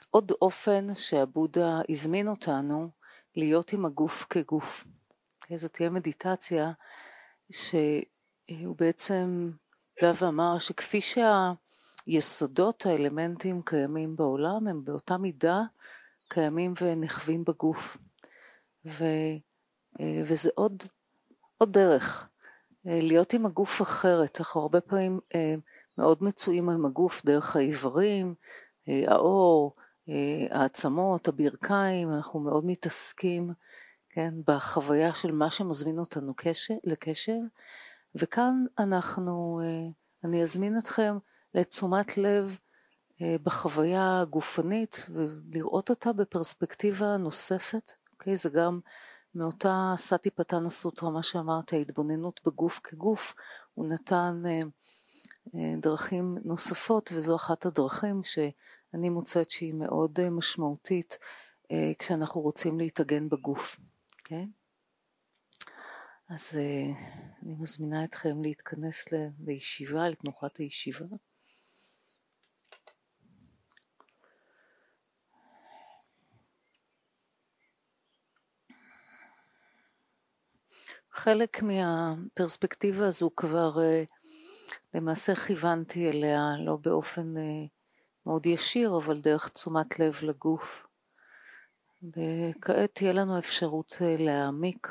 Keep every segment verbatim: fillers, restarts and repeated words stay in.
עוד אופן שהבודה הזמין אותנו להיות עם הגוף כגוף. זאת תהיה מדיטציה שהוא בעצם בא ואמר שכפי שהיסודות, האלמנטים קיימים בעולם, הם באותה מידה קיימים ונחווים בגוף. ו, וזה עוד, עוד דרך, להיות עם הגוף אחרת. אנחנו הרבה פעמים מאוד מצויים עם הגוף דרך האיברים, האור, העצמות, הברכיים, אנחנו מאוד מתעסקים, כן, בחוויה של מה שמזמין אותנו קשר, לקשר, וכאן אנחנו, אני אזמין אתכם לתשומת לב בחוויה הגופנית, ולראות אותה בפרספקטיבה נוספת, אוקיי? זה גם מאותה סטיפטאנה סוטרה, מה שאמרת, ההתבוננות בגוף כגוף, הוא נתן דרכים נוספות, וזו אחת הדרכים שאני מוצאת שהיא מאוד משמעותית, כשאנחנו רוצים להתאגן בגוף. אוקיי? אז אני מזמינה אתכם להתכנס לישיבה, לתנוחת הישיבה. חלק מהפרספקטיבה הזו כבר למעשה כיוונתי אליה, לא באופן מאוד ישיר, אבל דרך תשומת לב לגוף. וכעת תהיה לנו אפשרות להעמיק,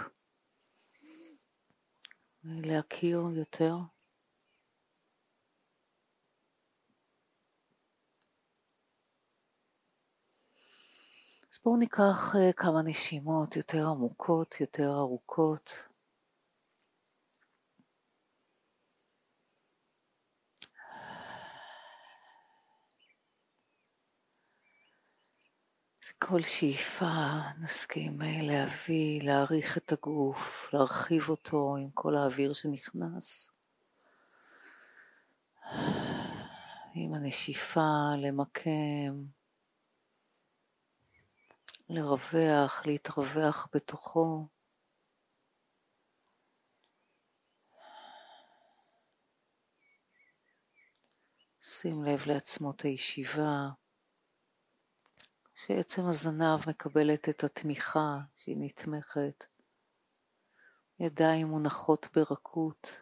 להכיר יותר. אז בואו ניקח כמה נשימות יותר עמוקות, יותר ארוכות. כל שאיפה נסכים להביא, להעריך את הגוף, להרחיב אותו עם כל האוויר שנכנס. עם הנשיפה למקם, לרווח, להתרווח בתוכו. שים לב לעצמות הישיבה. שעצם הזנב מקבלת את התמיכה שהיא נתמכת. ידיים מונחות ברכות.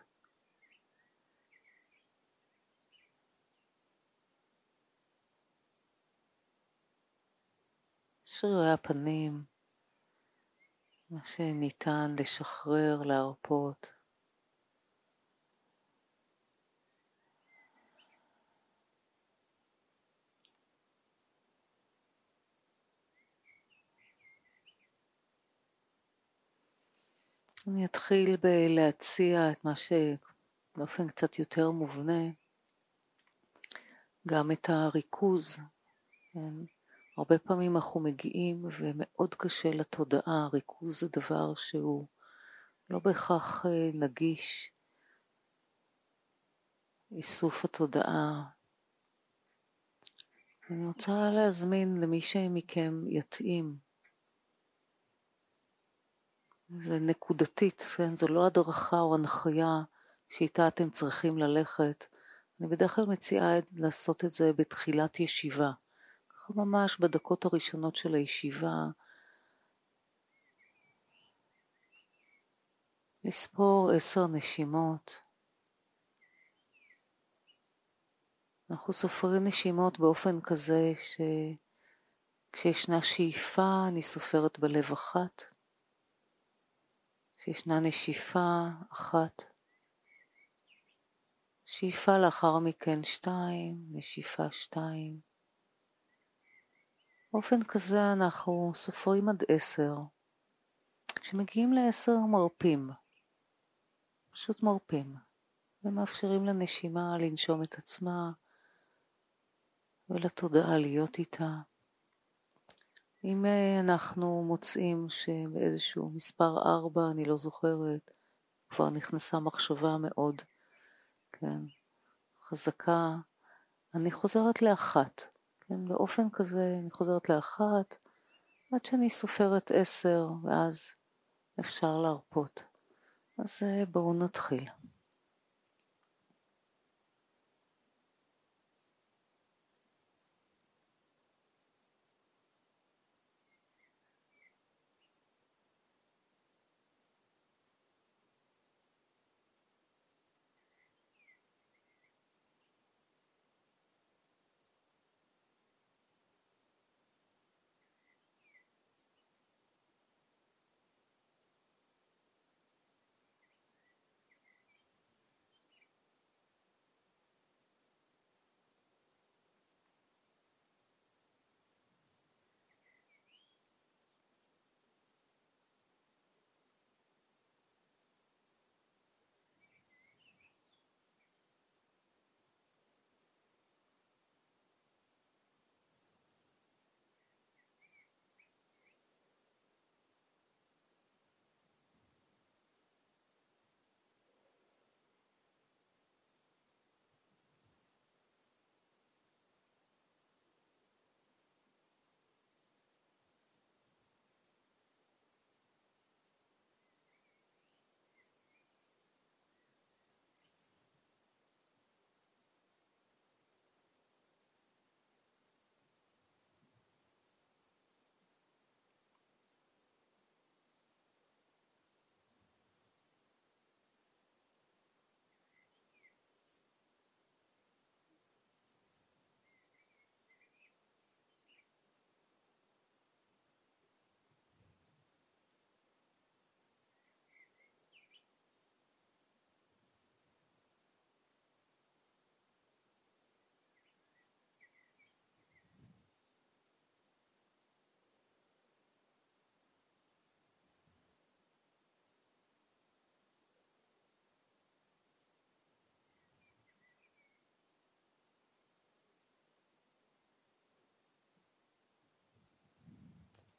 שרירי הפנים, מה שניתן לשחרר, להרפות. אני אתחיל בלהציע את מה שבאופן קצת יותר מובנה, גם את הריכוז. כן? הרבה פעמים אנחנו מגיעים ומאוד קשה לתודעה, ריכוז זה דבר שהוא לא בהכרח נגיש, איסוף התודעה. אני רוצה להזמין למי שמכם יתאים, זה נקודתית, כן? זו לא הדרכה או הנחיה שאיתה אתם צריכים ללכת. אני בדרך כלל מציעה לעשות את זה בתחילת ישיבה, ככה ממש בדקות הראשונות של הישיבה, לספור עשר נשימות. אנחנו סופרים נשימות באופן כזה שכשישנה שאיפה אני סופרת בלב אחת, כשישנה נשיפה אחת, שאיפה לאחר מכן שתיים, נשיפה שתיים. באופן כזה אנחנו סופרים עד עשר. כשמגיעים לעשר מרפים, פשוט מרפים, ומאפשרים לנשימה לנשום את עצמה ולתודעה להיות איתה. אם אנחנו מוצאים שבאיזשהו מספר ארבע, אני לא זוכרת, כבר נכנסה מחשבה מאוד, כן, חזקה, אני חוזרת לאחת, כן, באופן כזה אני חוזרת לאחת, עד שאני סופרת עשר, ואז אפשר להרפות. אז בואו נתחיל.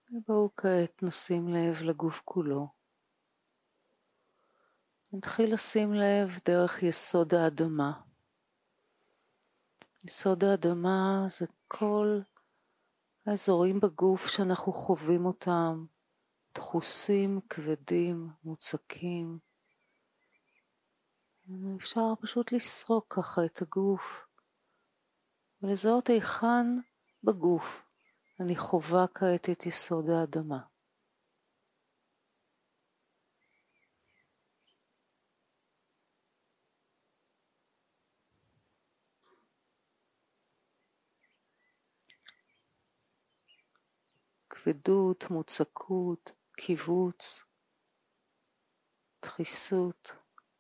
ובואו כעת נשים לב לגוף כולו. נתחיל לשים לב דרך יסוד האדמה. יסוד האדמה זה כל האזורים בגוף שאנחנו חווים אותם, דחוסים, כבדים, מוצקים. אפשר פשוט לסרוק ככה את הגוף, ולזהות היכן בגוף אני חווה כעת את יסוד האדמה. כבדות, מוצקות, קיבוץ, דחיסות,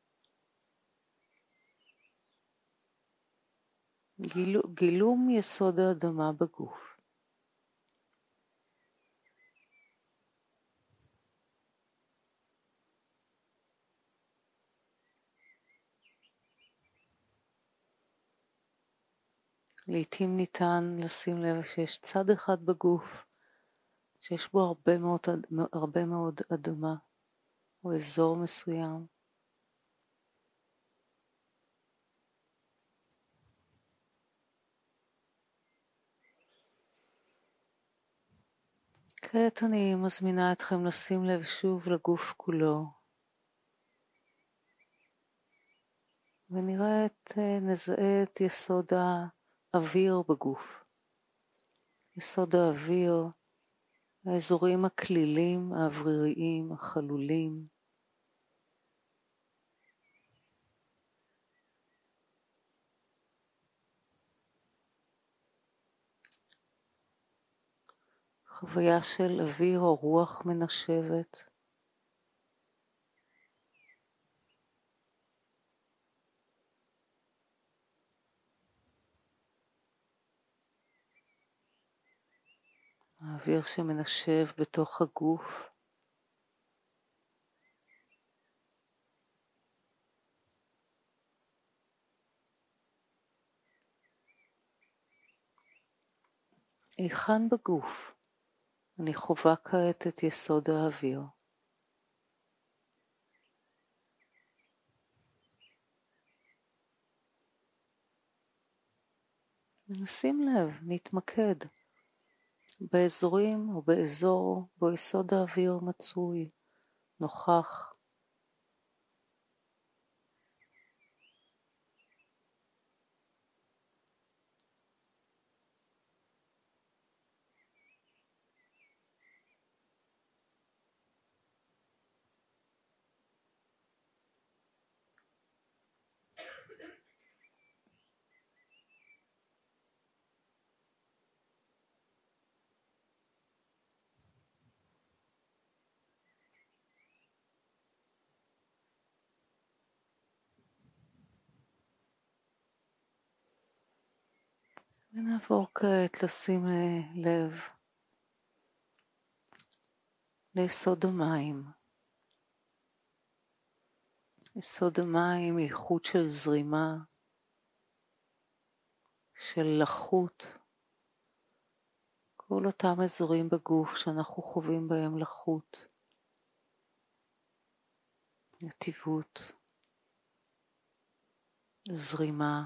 גיל, גילום יסוד האדמה בגוף. לעתים ניתן לשים לב שיש צד אחד בגוף שיש בו הרבה מאוד, הרבה מאוד אדמה או אזור מסוים. כעת אני מזמינה אתכם לשים לב שוב לגוף כולו, ונראה את, נזהה את יסוד האוויר בגוף. יסוד האוויר, האזורים הכלילים, האווריריים, החלולים. חוויה של אוויר או רוח מנשבת. האוויר שמנשב בתוך הגוף. היכן בגוף אני חווה כעת את יסוד האוויר. נשים לב, נתמקד באזורים או באזור בו יסוד האוויר מצוי, נוכח. ונעבור כעת לשים לב ליסוד המים. יסוד המים, איכות של זרימה, של לחות. כל אותם אזורים בגוף שאנחנו חווים בהם לחות, נתיבות, זרימה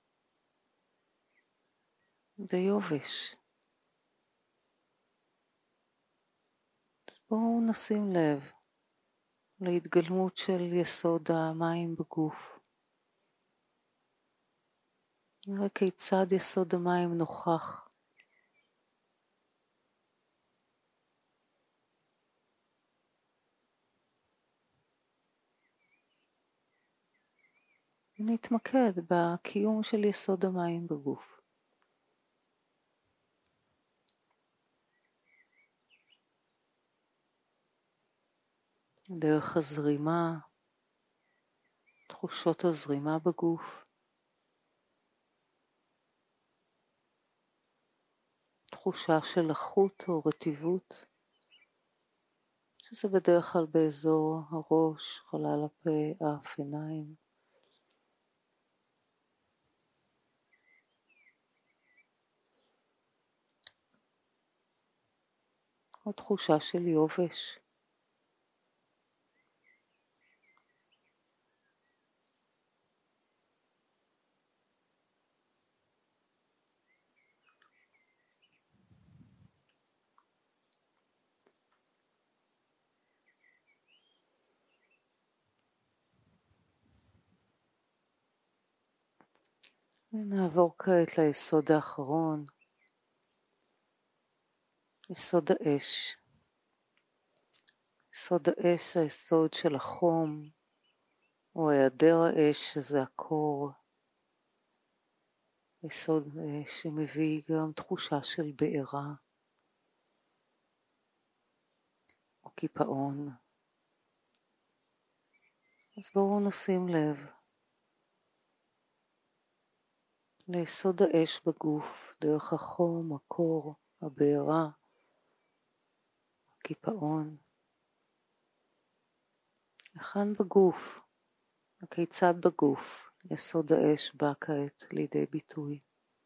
ויובש. אז בואו נשים לב להתגלמות של יסוד המים בגוף. נראה כיצד יסוד המים נוכח. ונתמקד בקיום של יסוד המים בגוף. דרך הזרימה, תחושות הזרימה בגוף, תחושה של לחות או רטיבות, שזה בדרך כלל באזור הראש, חלל הפה, אף, עיניים. או תחושה של יובש. ונעבור כעת ליסוד האחרון, יסוד האש. יסוד האש זה היסוד של החום, או היעדר האש שזה הקור. יסוד האש שמביא גם תחושה של בעירה, או קיפאון. אז בואו נשים לב ליסוד האש בגוף, דרך החום, הקור, הבעירה, הקיפאון. היכן בגוף, כיצד בגוף יסוד האש בא כעת לידי ביטוי.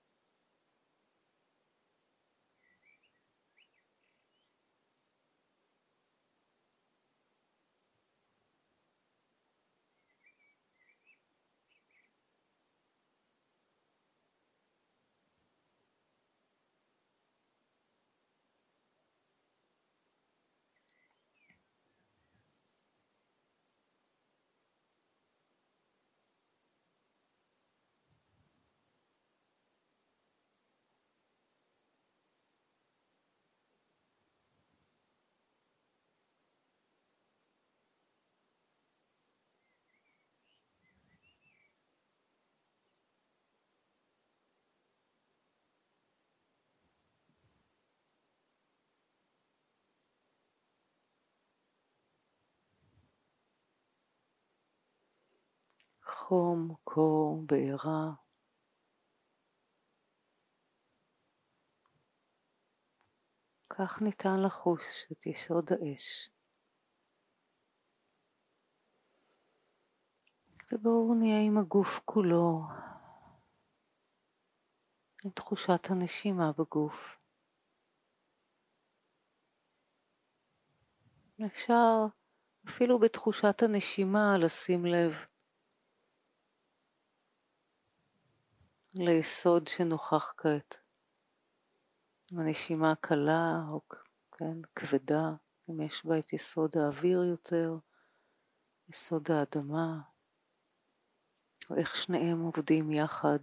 חום, קור, בעירה. כך ניתן לחוש את יסוד האש. ובואו נהיה עם הגוף כולו, עם תחושת הנשימה בגוף. אפשר אפילו בתחושת הנשימה לשים לב ליסוד שנוכח כעת. הנשימה קלה או כן, כבדה, אם יש בה את יסוד האוויר יותר, יסוד האדמה, או איך שניהם עובדים יחד.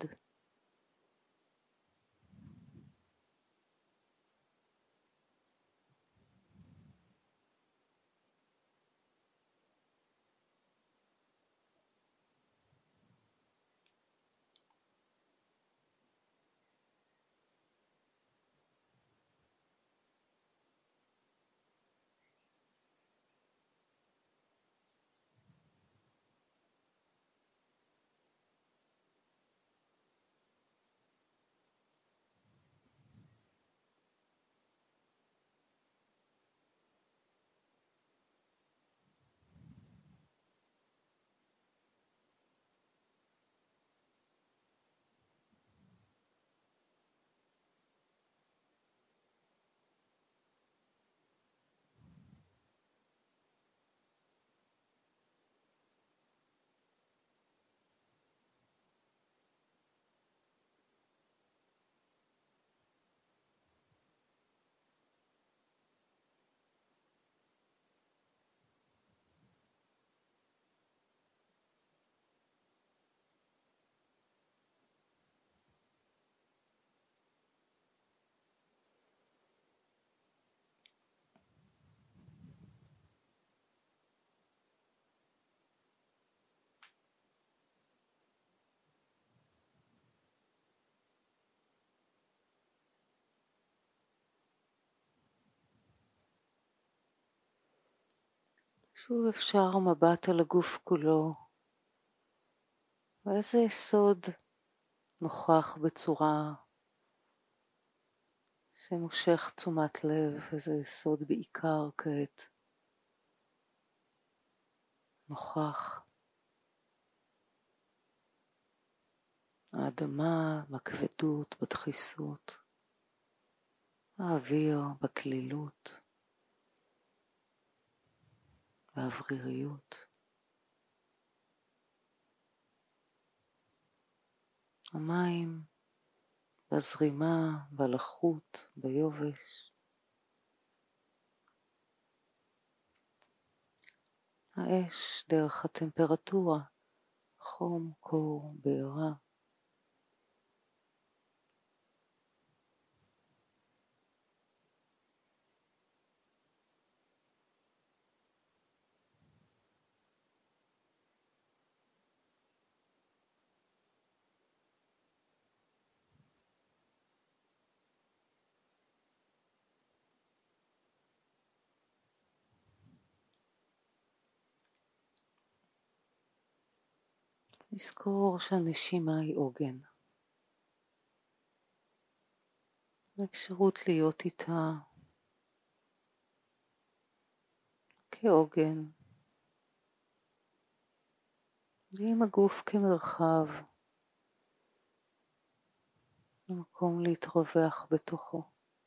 שוב אפשר מבט על הגוף כולו, ואיזה יסוד נוכח בצורה שמושך תשומת לב, איזה יסוד בעיקר כעת נוכח. האדמה בכבדות, בדחיסות, האוויר בכלילות. והאווריריות. המים והזרימה והלחות ביובש. האש דרך הטמפרטורה, חום, קור, בעירה. נזכור שהנשימה היא עוגן. האפשרות להיות איתה כעוגן, ועם הגוף כמרחב, במקום להתרווח בתוכו.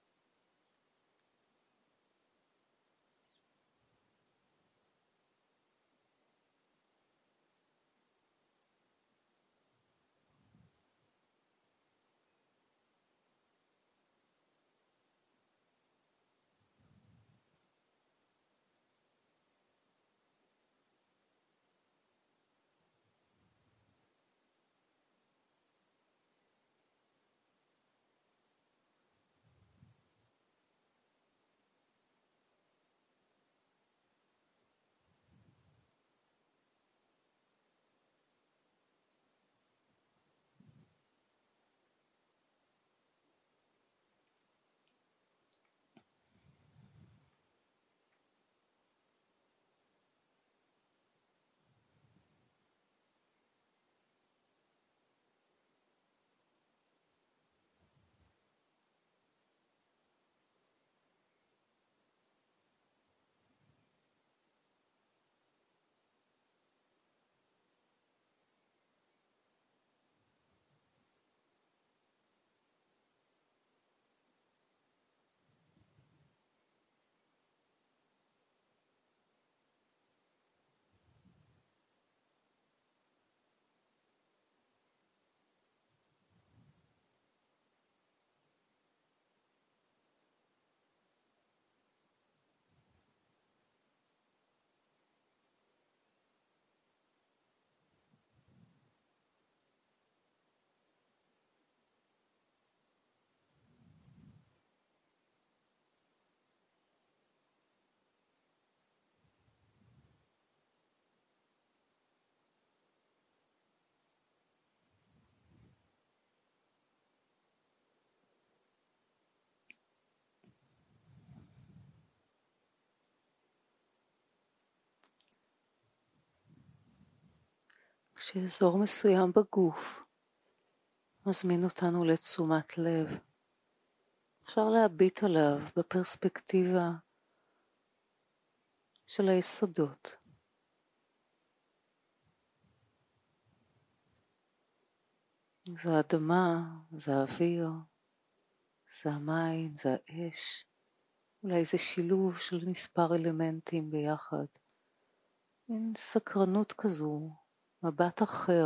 כשאזור מסוים בגוף מזמין אותנו לתשומת לב, אפשר להביט עליו בפרספקטיבה של היסודות. זה האדמה, זה האוויר, זה המים, זה האש, אולי זה שילוב של מספר אלמנטים ביחד. מין סקרנות כזו, מבט אחר.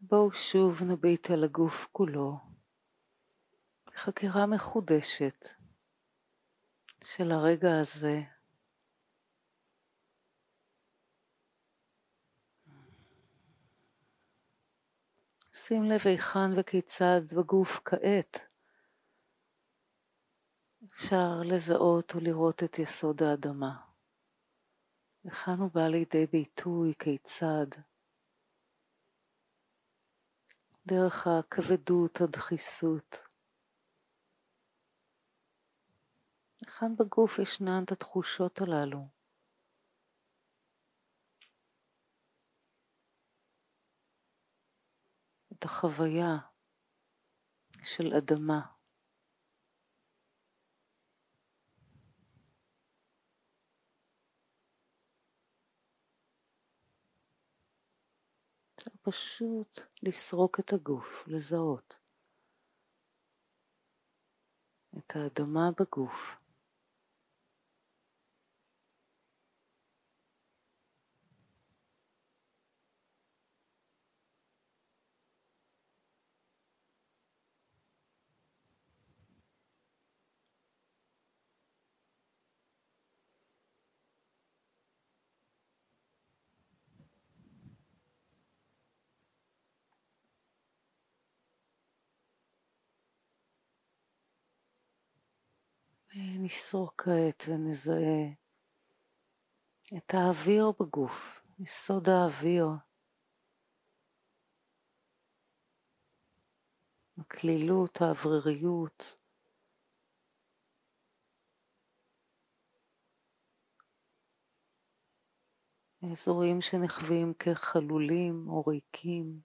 בואו שוב נביט על הגוף כולו, חקירה מחודשת של הרגע הזה. שים לב היכן וכיצד בגוף כעת אפשר לזהות או לראות את יסוד האדמה. היכן הוא בא לידי ביטוי, כיצד? דרך הכבדות, הדחיסות. היכן בגוף ישנן את התחושות הללו? את החוויה של אדמה. אפשר פשוט לסרוק את הגוף, לזהות את האדמה בגוף. נסרוק כעת ונזהה את האוויר בגוף, יסוד האוויר, הכלילות, האווריריות, האזורים שנחווים כחלולים או ריקים.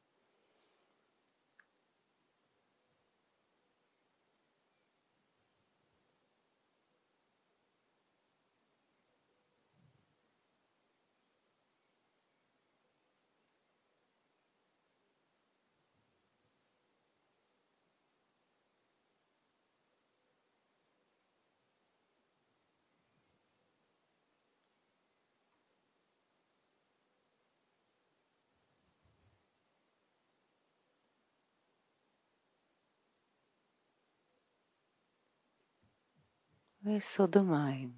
ויסוד המים.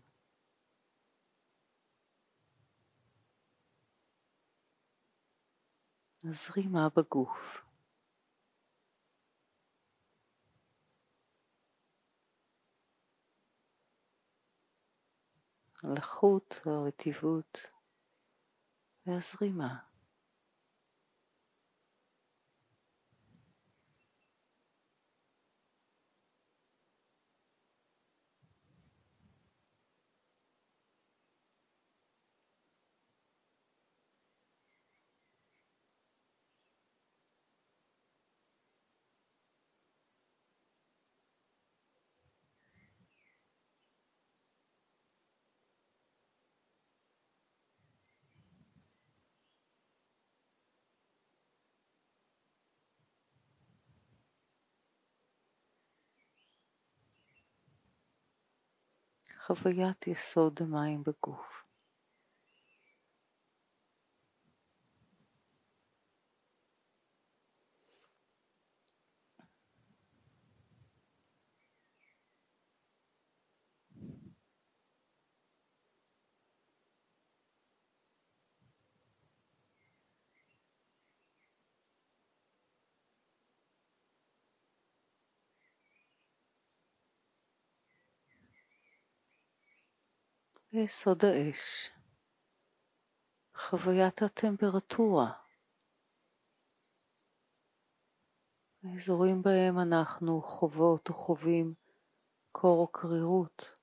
הזרימה בגוף. הלחות, הרטיבות והזרימה. חוויית יסוד המים בגוף. ויסוד האש. חוויית הטמפרטורה. האזורים בהם אנחנו חוות או חווים קור או קרירות.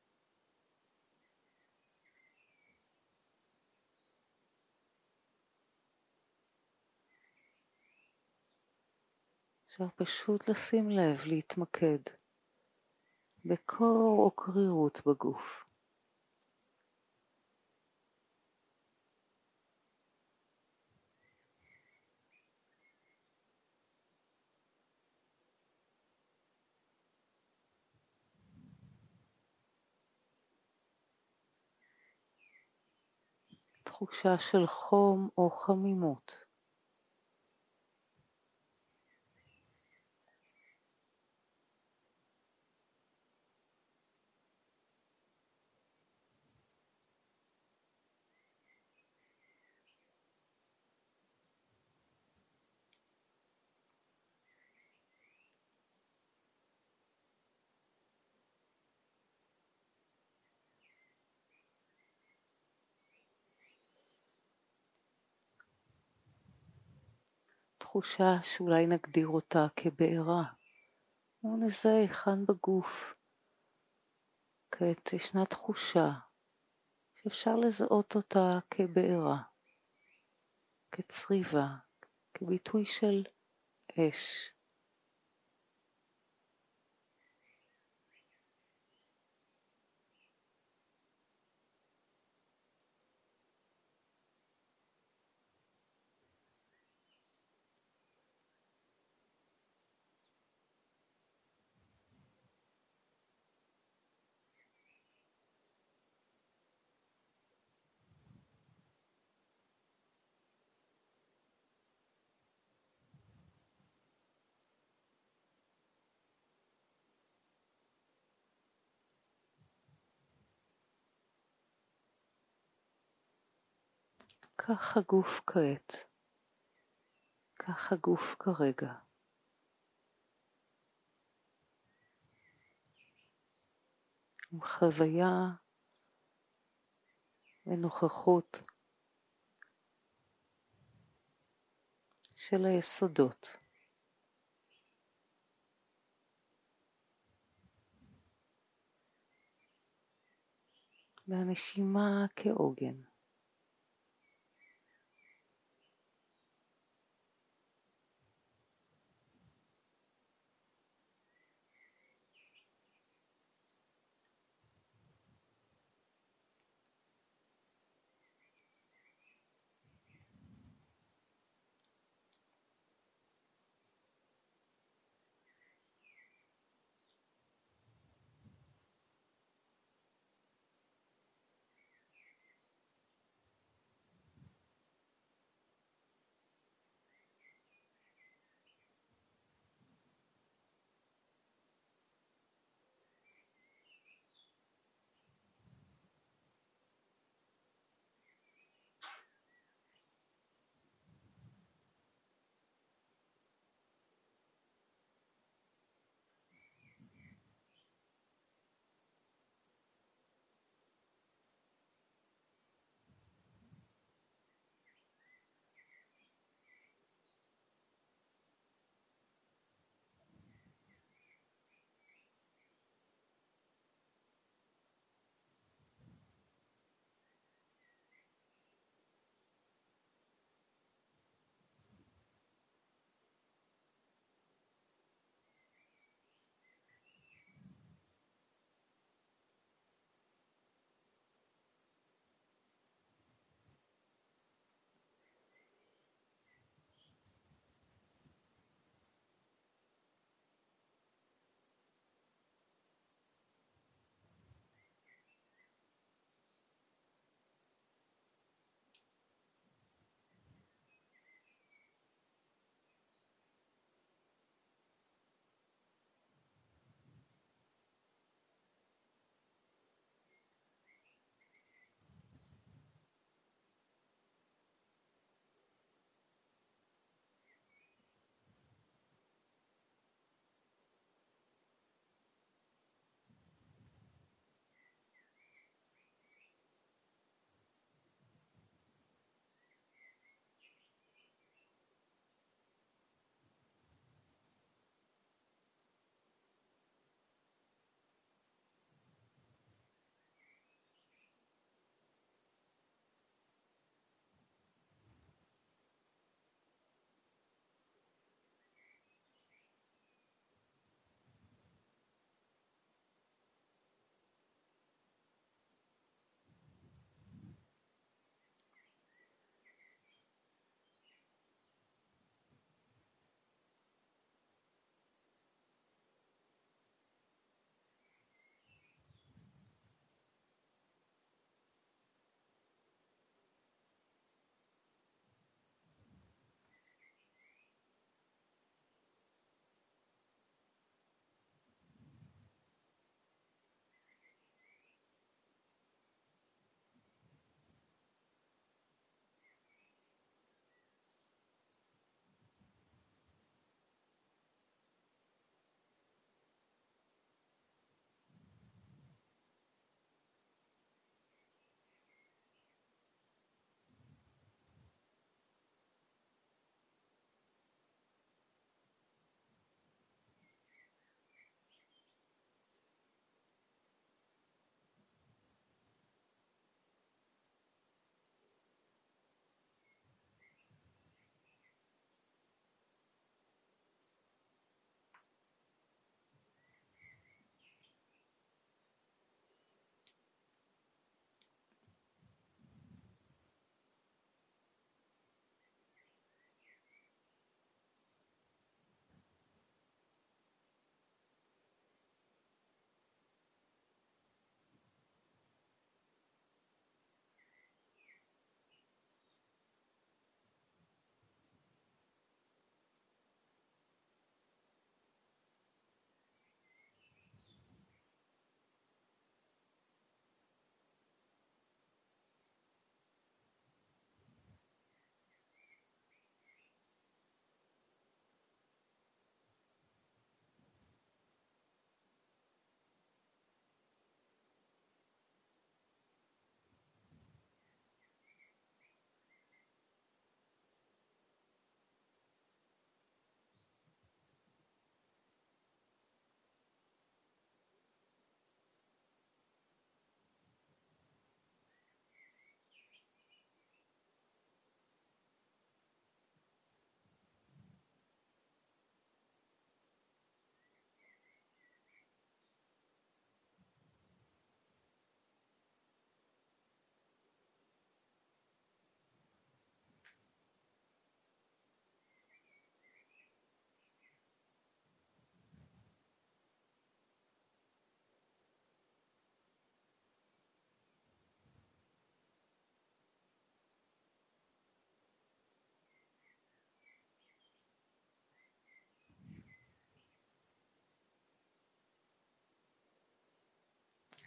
אפשר פשוט לשים לב, להתמקד בקור או קרירות בגוף. תחושה של חום או חמימות. תחושה שאולי נגדיר אותה כבעירה. בואו נזהה היכן בגוף. כעת ישנה תחושה שאפשר לזהות אותה כבעירה, כצריבה, כביטוי של אש. כך הגוף כעת, כך הגוף כרגע. עם חוויה ונוכחות של היסודות. והנשימה כעוגן.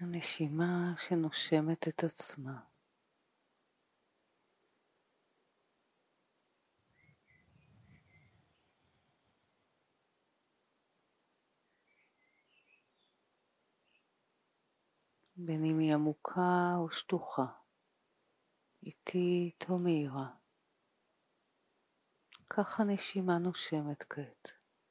הנשימה שנושמת את עצמה. בין אם היא עמוקה או שטוחה, איטית או מהירה. כך הנשימה נושמת כעת.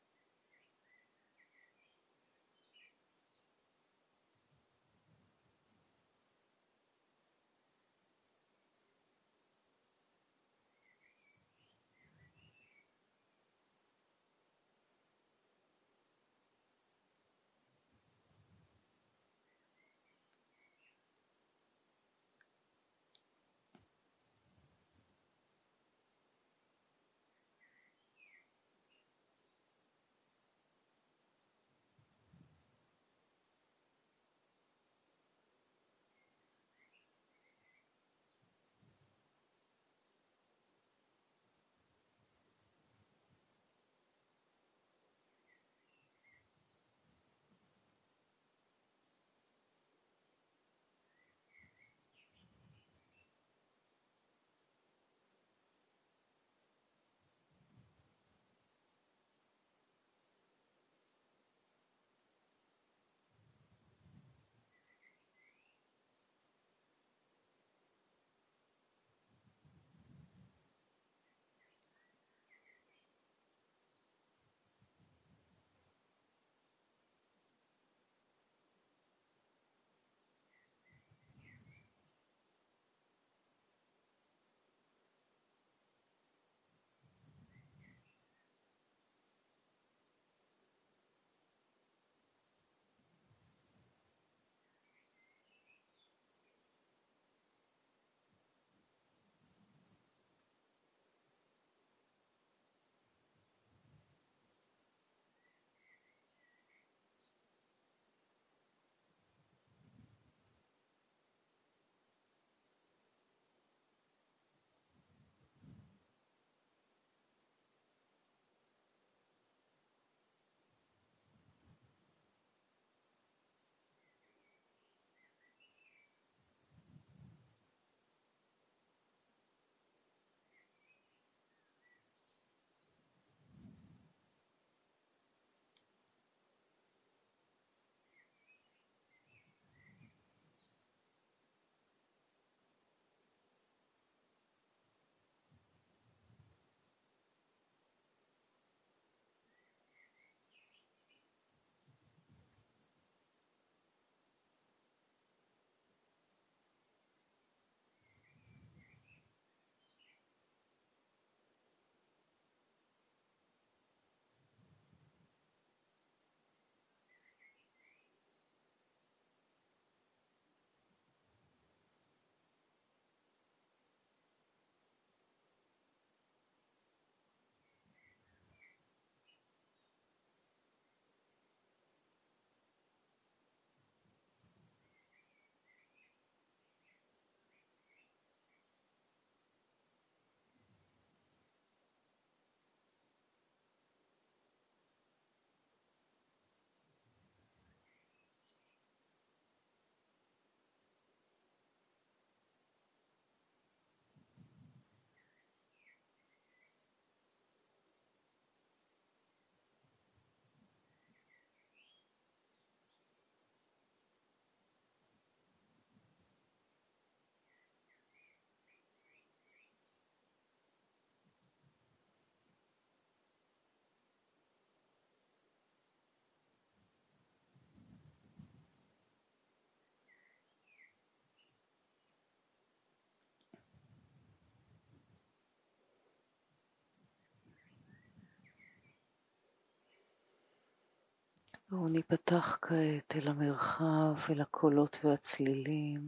בואו ניפתח כעת אל המרחב, אל הקולות והצלילים.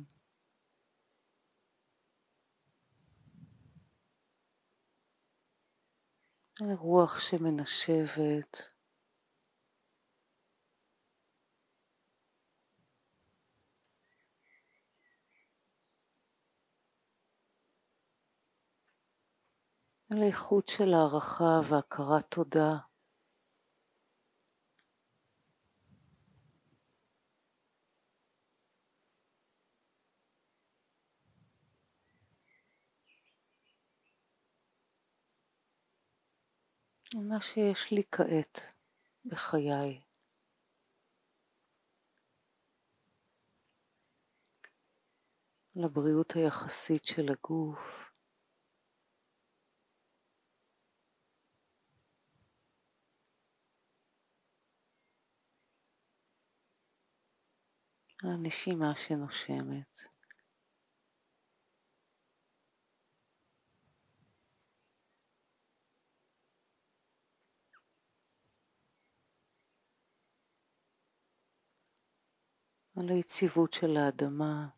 אל הרוח שמנשבת. אל האיכות של הערכה והכרת תודה. מה שיש לי כעת בחיי. לבריאות היחסית של הגוף. הנשימה שנושמת. על היציבות של האדמה.